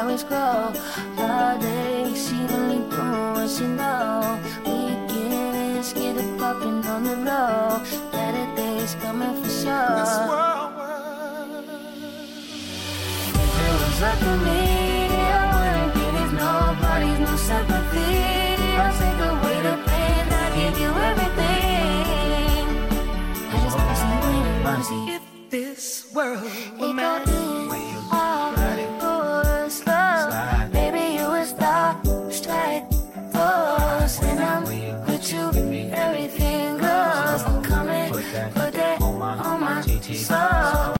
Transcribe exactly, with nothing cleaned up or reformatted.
always grow. Friday, she only doing what she know. Weekends, get it poppin' on the low. Better days coming for sure. This world, world. If it was up to me, I wouldn't give these nobodies no sympathy. I'll take away the pain, I give you everything. I just wanna see you win, wanna see If this world it were go mad.